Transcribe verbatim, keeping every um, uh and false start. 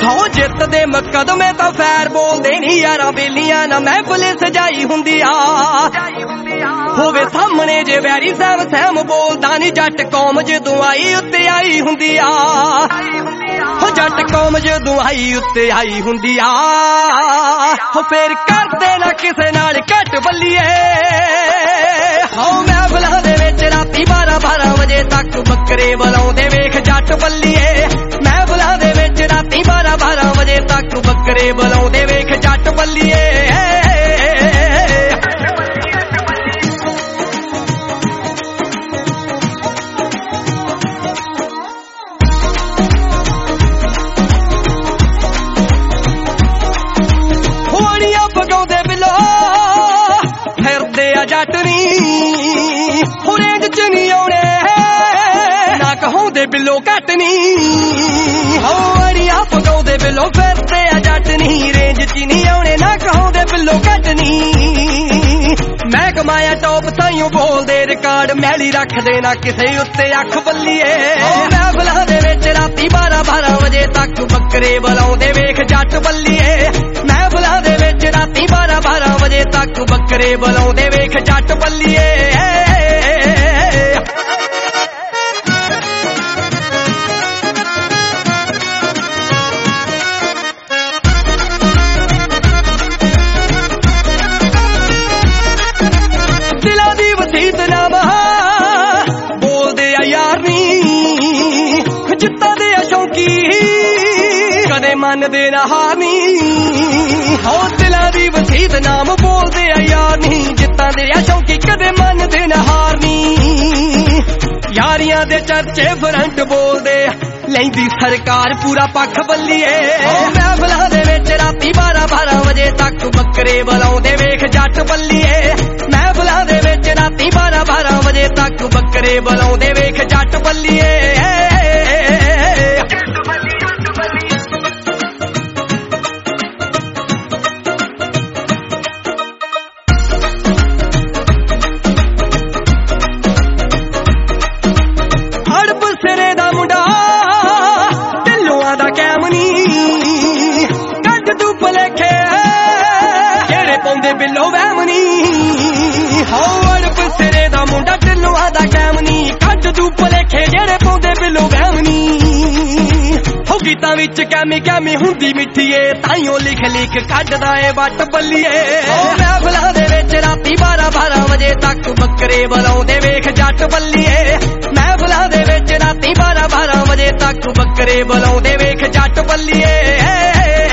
ਹੋ ਜਿੱਤ ਦੇ ਮੁਕਦਮੇ ਤਾਂ ਫੈਰ ਬੋਲਦੇ ਨੀ ਯਾਰਾਂ ਬੇਲੀਆਂ ਨਾ ਮਹਿਫਲ ਸਜਾਈ ਹੁੰਦੀ ਆ ਹੋਵੇ ਸਾਹਮਣੇ ਜੇ ਵੈਰੀ ਸਹਿਮ ਸਹਿਮ ਬੋਲਦਾ ਨੀ ਜੱਟ ਕੌਮ ਜਦੋਂ ਆਈ ਉੱਤੇ ਆਈ ਹੁੰਦੀ ਆ ਹੋ ਜੱਟ ਕੌਮ ਜਦੋਂ ਆਈ ਉੱਤੇ ਆਈ ਹੁੰਦੀ ਆ ਹੋ ਫੇਰ ਕਰਦੇ ਨਾ ਕਿਸੇ ਨਾਲ ਘੱਟ ਬੱਲੀਏ ਹੋ ਮਹਿਫਲਾਂ ਦੇ ਵਿੱਚ ਰਾਤੀ ਬਾਰਾਂ ਬਾਰਾਂ ਵਜੇ ਤੱਕ ਬੱਕਰੇ ਬੁਲਾਉਂਦੇ ਵੇਖ ਜੱਟ ਬੱਲੀਏ ਮਹਿਫਲਾਂ ਦੇ ਵਿੱਚ ਰਾਤੀ ਬਾਰਾਂ ਬਾਰਾਂ ਵਜੇ ਤੱਕ ਬੱਕਰੇ ਬੁਲਾਉਂਦੇ ਵੇਖ ਜੱਟ ਬੱਲੀਏ ਪਗਾਉਂਦੇ ਬਿੱਲੋ ਫਿਰਦੇ ਆ ਜੱਟ ਨੀ ਹੋ ਰੇਂਜ ਚ ਨੀ ਆਉਣੇ ਨਾ ਕਹਾਉਂਦੇ ਬਿੱਲੋ ਘੱਟ ਨੀ ਹੋ ਅੜੀਆਂ ਪਗਾਉਂਦੇ ਬਿੱਲੋ ਫਿਰਦੇ ਆ ਜੱਟ ਨੀ ਰੇਂਜ ਚ ਨੀ ਆਉਣੇ ਨਾ ਕਹਾਉਂਦੇ ਬਿੱਲੋ ਘੱਟ ਨੀ ਮੈਂ ਕਮਾਇਆ ਟੌਪ ਤਾਈਓ ਬੋਲਦੇ ਰਿਕਾਰਡ ਮੈਲੀ ਰੱਖਦੇ ਨਾ ਕਿਸੇ ਉੱਤੇ ਅੱਖ ਬੱਲੀਏ ਮਹਿਫਲਾਂ ਦੇ ਵਿੱਚ ਰਾਤੀ ਬਾਰਾਂ ਬਾਰਾਂ ਵਜੇ ਤੱਕ ਬੱਕਰੇ ਬੁਲਾਉਂਦੇ ਵੇਖ ਜੱਟ ਬੱਲੀਏ ਮਹਿਫਲਾਂ ਦੇ ਵਿੱਚ ਰਾਤੀ ਬਾਰਾਂ ਬਾਰਾਂ ਵਜੇ ਤੱਕ ਬੱਕਰੇ ਬੁਲਾਉਂਦੇ ਵੇਖ ਜੱਟ ਬੱਲੀਏ ਦਿਲਾਂ ਦੀ ਵਸੀਤ ਨਾਮ ਬੋਲਦੇ ਆ ਯਾਰ ਨੀ ਜਿੱਤਾਂ ਦੇ ਸ਼ੌਂਕੀ ਕਦੇ ਮੰਨਦੇ ਨਾ ਹਾਰ ਨੀ ਹੋ ਦਿਲਾਂ ਦੀ ਵਸੀਤ ਨਾਮ ਬੋਲਦੇ ਆ ਯਾਰ ਨੀ ਜਿੱਤਾਂ ਦੇ ਸ਼ੌਂਕੀ ਕਦੇ ਮੰਨਦੇ ਨਾ ਹਾਰ ਨੀ ਯਾਰੀਆਂ ਦੇ ਚਰਚੇ ਫਰੰਟ ਬੋਲਦੇ ਲੈਂਦੀ ਸਰਕਾਰ ਪੂਰਾ ਪੱਖ ਬੱਲੀਏ ਮਹਿਫਲਾਂ ਦੇ ਵਿੱਚ ਰਾਤੀ ਬਾਰਾਂ ਬਾਰਾਂ ਵਜੇ ਤੱਕ ਬੱਕਰੇ ਬੁਲਾਉਂਦੇ ਵੇਖ ਜੱਟ ਬੱਲੀਏ ਮਹਿਫਲਾਂ ਦੇ ਵਿੱਚ ਰਾਤੀ ਬਾਰਾਂ ਬਾਰਾਂ ਵਜੇ ਤੱਕ ਬੱਕਰੇ ਬੁਲਾਉਂਦੇ ਵੇਖ ਜੱਟ ਬੱਲੀਏ ਸਿਰੇ ਦਾ ਮੁੰਡਾ ਢਿੱਲੋਆਂ ਦਾ ਕੈਮ ਨੀ ਕੱਢ ਤੂੰ ਭਲੇਖੇ ਜਿਹੜੇ ਪਾਉਂਦੇ ਬਿੱਲੋ ਵਹਿਮ ਨੀ ਹੋ ਅੜਪ ਸਿਰੇ ਦਾ ਮੁੰਡਾ ਢਿੱਲੋਆਂ ਦਾ ਕੈਮ ਨੀ ਕੱਢ ਤੂੰ ਭਲੇਖੇ ਜਿਹੜੇ ਪਾਉਂਦੇ ਬਿੱਲੋ ਵਹਿਮ ਨੀ ਹੋ ਗੀਤਾਂ ਵਿੱਚ ਕੈਮੀ ਕੈਮੀ ਹੁੰਦੀ ਮਿੱਠੀਏ ਤਾਈਓ ਲਿਖ ਲਿਖ ਕੱਢਦਾ ਏ ਵੱਟ ਬੱਲੀਏ ਮਹਿਫਲਾਂ ਦੇ ਵਿੱਚ ਰਾਤੀ ਬਾਰਾਂ ਬਾਰਾਂ ਵਜੇ ਤੱਕ ਬੱਕਰੇ ਬੁਲਾਉਂਦੇ ਵੇਖ ਜੱਟ ਬੱਲੀਏ ਮਹਿਫਲਾਂ ਦੇ ਵਿੱਚ ਰਾਤੀ ਬਾਰਾਂ ਬਾਰਾਂ ਵਜੇ ਤੱਕ ਬੱਕਰੇ ਬੁਲਾਉਂਦੇ ਵੇਖ ਜੱਟ ਬੱਲੀਏ